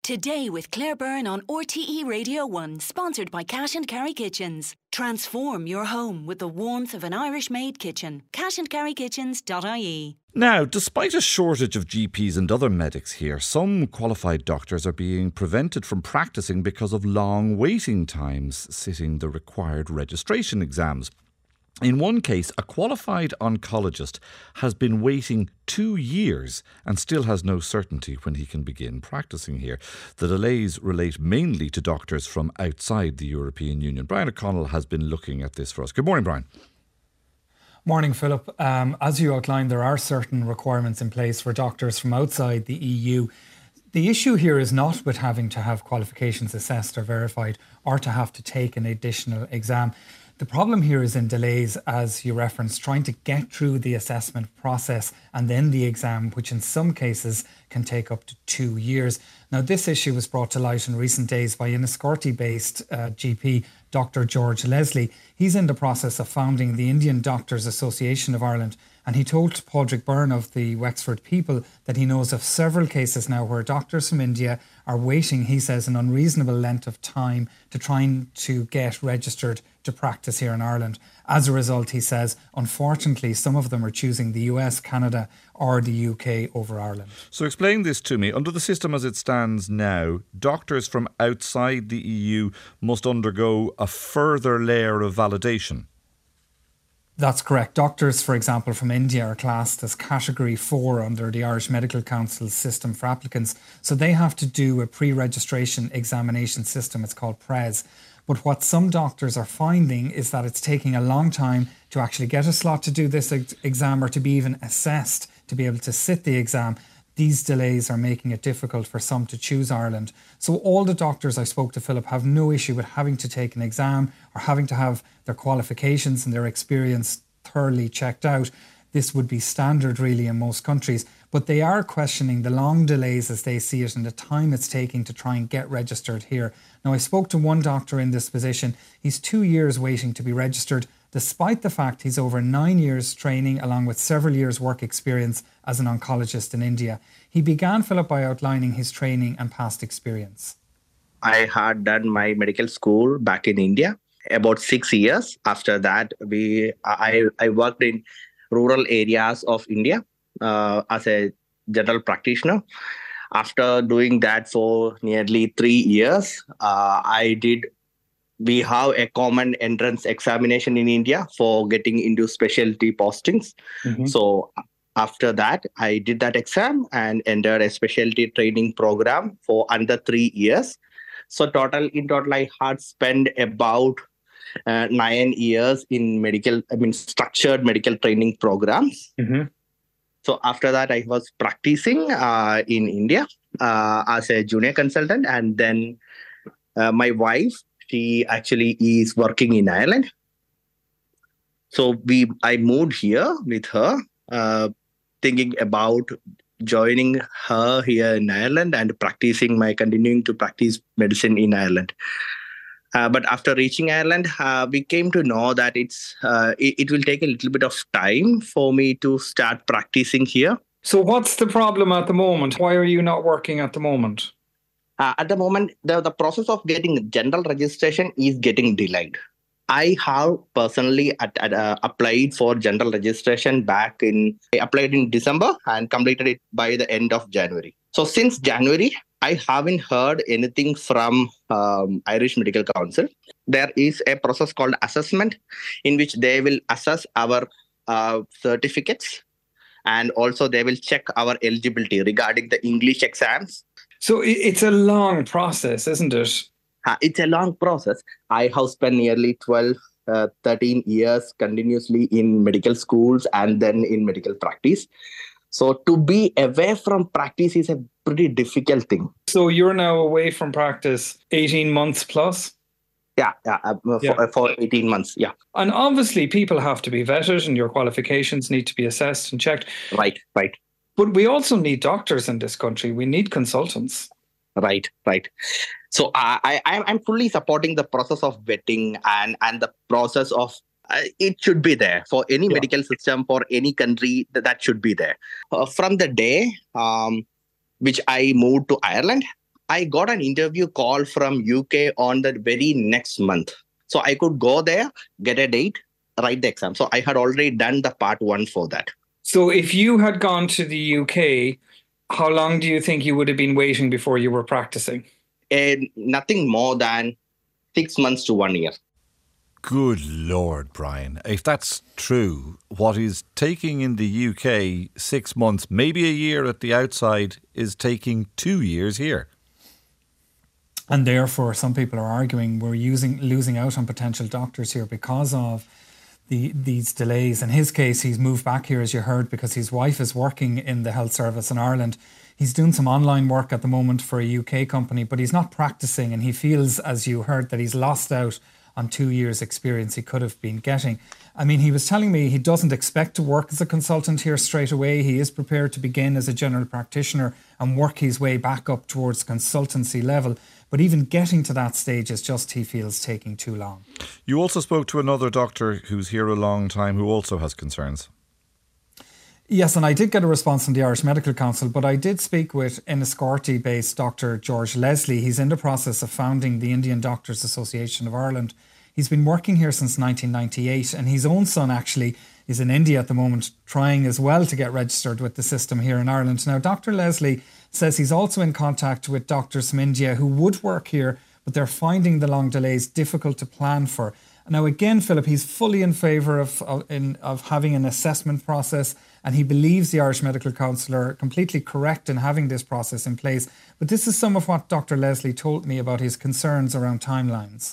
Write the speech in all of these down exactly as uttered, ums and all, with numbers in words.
Today with Claire Byrne on R T E Radio one, sponsored by Cash and Carry Kitchens. Transform your home with the warmth of an Irish-made kitchen. cash and carry kitchens dot I E. Now, despite a shortage of G Ps and other medics here, some qualified doctors are being prevented from practicing because of long waiting times sitting the required registration exams. In one case, a qualified oncologist has been waiting two years and still has no certainty when he can begin practicing here. The delays relate mainly to doctors from outside the European Union. Brian O'Connell has been looking at this for us. Good morning, Brian. Morning, Philip. Um, as you outlined, there are certain requirements in place for doctors from outside the E U. The issue here is not with having to have qualifications assessed or verified or to have to take an additional exam. The problem here is in delays, as you referenced, trying to get through the assessment process and then the exam, which in some cases can take up to two years. Now, this issue was brought to light in recent days by Enniscorthy-based uh, G P, Doctor George Leslie. He's in the process of founding the Indian Doctors Association of Ireland, and he told Padraig Byrne of the Wexford People that he knows of several cases now where doctors from India are waiting, he says, an unreasonable length of time to trying to get registered to practice here in Ireland. As a result, he says, unfortunately, some of them are choosing the U S, Canada or the U K over Ireland. So explain this to me. Under the system as it stands now, doctors from outside the E U must undergo a further layer of validation. That's correct. Doctors, for example, from India are classed as Category four under the Irish Medical Council's system for applicants. So they have to do a pre-registration examination system. It's called PRES. But what some doctors are finding is that it's taking a long time to actually get a slot to do this ex- exam or to be even assessed to be able to sit the exam. These delays are making it difficult for some to choose Ireland. So all the doctors I spoke to, Philip, have no issue with having to take an exam or having to have their qualifications and their experience thoroughly checked out. This would be standard really in most countries. But they are questioning the long delays as they see it and the time it's taking to try and get registered here. Now, I spoke to one doctor in this position. He's two years waiting to be registered, despite the fact he's over nine years training along with several years work experience as an oncologist in India. He began, Philip, by outlining his training and past experience. I had done my medical school back in India about six years. After that, we I, I worked in rural areas of India uh, as a general practitioner. After doing that for nearly three years, uh, I did We have a common entrance examination in India for getting into specialty postings. Mm-hmm. So after that, I did that exam and entered a specialty training program for under three years. So total, in total, I had spent about uh, nine years in medical, I mean, structured medical training programs. Mm-hmm. So after that, I was practicing uh, in India uh, as a junior consultant. And then uh, my wife, she actually is working in Ireland. So we, I moved here with her, uh, thinking about joining her here in Ireland and practicing my, continuing to practice medicine in Ireland. Uh, but after reaching Ireland, uh, we came to know that it's uh, it, it will take a little bit of time for me to start practicing here. So what's the problem at the moment? Why are you not working at the moment? Uh, at the moment, the, the process of getting general registration is getting delayed. I have personally at, at, uh, applied for general registration back in, I applied in December and completed it by the end of January. So since January, I haven't heard anything from um, Irish Medical Council. There is a process called assessment in which they will assess our uh, certificates and also they will check our eligibility regarding the English exams. So it's a long process, isn't it? Uh, it's a long process. I have spent nearly twelve, uh, thirteen years continuously in medical schools and then in medical practice. So to be away from practice is a pretty difficult thing. So you're now away from practice eighteen months plus? Yeah, yeah, uh, yeah. For, for eighteen months, yeah. And obviously people have to be vetted and your qualifications need to be assessed and checked. Right, right. But we also need doctors in this country. We need consultants. Right, right. So I, I, I'm fully supporting the process of vetting and, and the process of, uh, it should be there for any yeah. medical system, for any country, that, that should be there. Uh, from the day um, which I moved to Ireland, I got an interview call from U K on the very next month. So I could go there, get a date, write the exam. So I had already done the part one for that. So if you had gone to the U K, how long do you think you would have been waiting before you were practicing? And nothing more than six months to one year. Good Lord, Brian. If that's true, what is taking in the U K six months, maybe a year at the outside, is taking two years here. And therefore, some people are arguing we're using losing out on potential doctors here because of the these delays. In his case, he's moved back here, as you heard, because his wife is working in the health service in Ireland. He's doing some online work at the moment for a U K company, but he's not practicing, and he feels, as you heard, that he's lost out on two years' experience he could have been getting. I mean, he was telling me he doesn't expect to work as a consultant here straight away. He is prepared to begin as a general practitioner and work his way back up towards consultancy level. But even getting to that stage is just, he feels, taking too long. You also spoke to another doctor who's here a long time who also has concerns. Yes, and I did get a response from the Irish Medical Council, but I did speak with Enniscorthy-based Doctor George Leslie. He's in the process of founding the Indian Doctors Association of Ireland. He's been working here since nineteen ninety-eight, and his own son actually is in India at the moment, trying as well to get registered with the system here in Ireland. Now, Doctor Leslie says he's also in contact with doctors from India who would work here, but they're finding the long delays difficult to plan for. Now, again, Philip, he's fully in favour of, of, in, of having an assessment process, and he believes the Irish Medical Council are completely correct in having this process in place. But this is some of what Doctor Leslie told me about his concerns around timelines.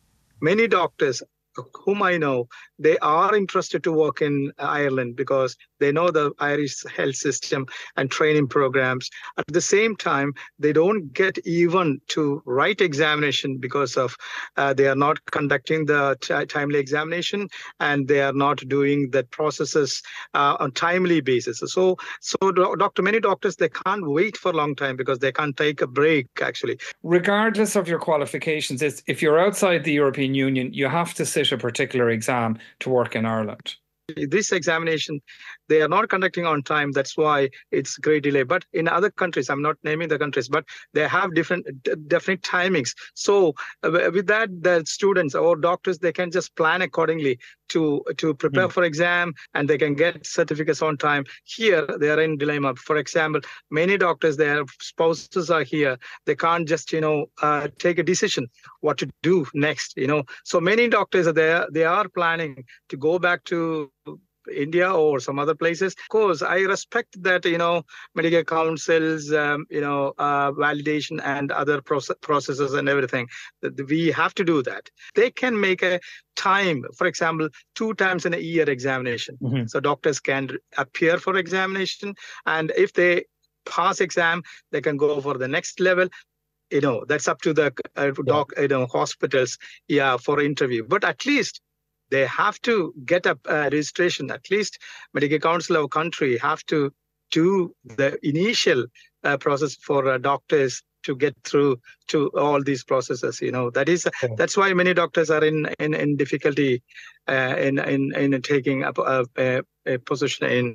Many doctors whom I know, they are interested to work in Ireland because they know the Irish health system and training programs. At the same time, they don't get even to write examination because of uh, they are not conducting the t- timely examination, and they are not doing the processes uh, on timely basis. So, so doctor, many doctors, they can't wait for a long time because they can't take a break, actually. Regardless of your qualifications, it's, if you're outside the European Union, you have to sit a particular exam to work in Ireland. This examination, they are not conducting on time. That's why it's great delay. But in other countries, I'm not naming the countries, but they have different d- definite timings. So uh, with that, the students or doctors, they can just plan accordingly to to prepare mm. for exam, and they can get certificates on time. Here, they are in dilemma. For example, many doctors, their spouses are here. They can't just, you know, uh, take a decision what to do next, you know. So many doctors are there. They are planning to go back to India or some other places. Of course, I respect that, you know, medical councils, um, you know, uh, validation and other proce- processes and everything. We have to do that. They can make a time, for example, two times in a year examination. Mm-hmm. So doctors can appear for examination. And if they pass exam, they can go for the next level. You know, that's up to the uh, doc, you know, hospitals, yeah, for interview. But at least they have to get a uh, registration. At least Medical Council of country have to do the initial uh, process for uh, doctors to get through to all these processes. You know, that is okay. That's why many doctors are in in, in difficulty uh, in, in in taking up a, a, a position in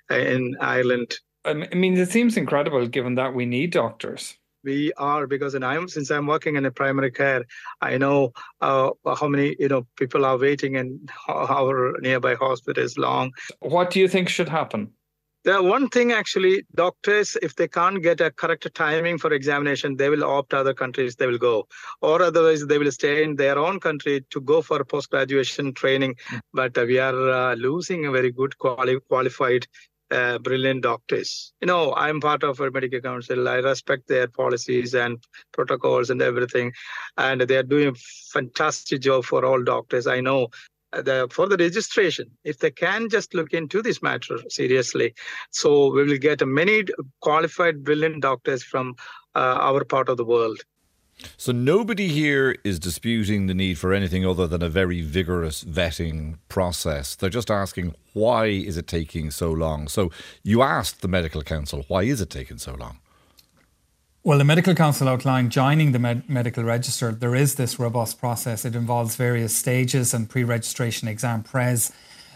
in Ireland. I mean, it seems incredible given that we need doctors. We are, because in I'm since I'm working in a primary care, I know uh, how many you know people are waiting in our nearby hospitals long. What do you think should happen? The one thing, actually, doctors, if they can't get a correct timing for examination, they will opt other countries. They will go, or otherwise they will stay in their own country to go for post-graduation training. Mm. But uh, we are uh, losing a very good quali- qualified. Uh, brilliant doctors. You know, I'm part of a medical council. I respect their policies and protocols and everything. And they are doing a fantastic job for all doctors. I know the, for the registration, if they can just look into this matter seriously. So we will get many qualified, brilliant doctors from uh, our part of the world. So nobody here is disputing the need for anything other than a very vigorous vetting process. They're just asking, why is it taking so long? So you asked the Medical Council, why is it taking so long? Well, the Medical Council outlined joining the med- medical register. There is this robust process. It involves various stages and pre-registration exam pres.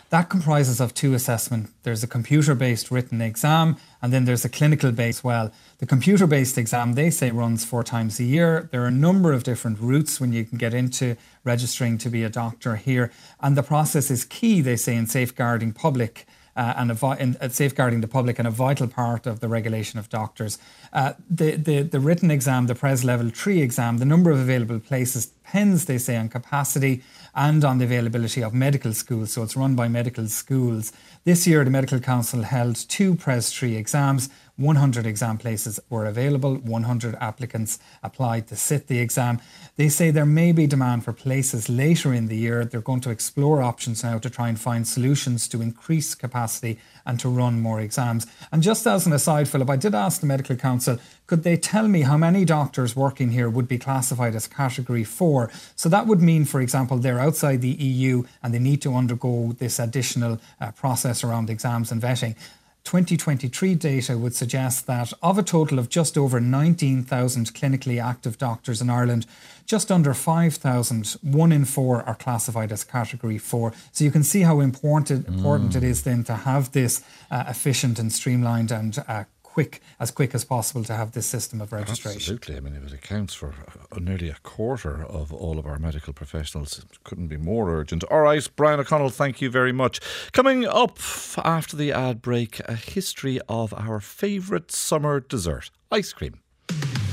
That comprises of two assessments. There's a computer-based written exam, and then there's a clinical-based as well. The computer-based exam, they say, runs four times a year. There are a number of different routes when you can get into registering to be a doctor here. And the process is key, they say, in safeguarding public Uh, and a vi- in, uh, safeguarding the public and a vital part of the regulation of doctors. Uh, the, the, the written exam, the Pres Level three exam, the number of available places depends, they say, on capacity and on the availability of medical schools. So it's run by medical schools. This year, the Medical Council held two Pres three exams. one hundred exam places were available. one hundred applicants applied to sit the exam. They say there may be demand for places later in the year. They're going to explore options now to try and find solutions to increase capacity and to run more exams. And just as an aside, Philip, I did ask the Medical Council, could they tell me how many doctors working here would be classified as category four? So that would mean, for example, they're outside the E U and they need to undergo this additional uh, process around exams and vetting. twenty twenty-three data would suggest that of a total of just over nineteen thousand clinically active doctors in Ireland, just under five thousand, one in four are classified as category four. So you can see how important, important mm. it is then to have this uh, efficient and streamlined and uh, quick, as quick as possible to have this system of registration. Absolutely. I mean, if it accounts for uh, nearly a quarter of all of our medical professionals, it couldn't be more urgent. All right, Brian O'Connell, thank you very much. Coming up after the ad break, a history of our favourite summer dessert, ice cream.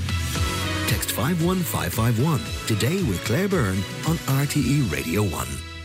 Text five one five five one today with Claire Byrne on R T E Radio one.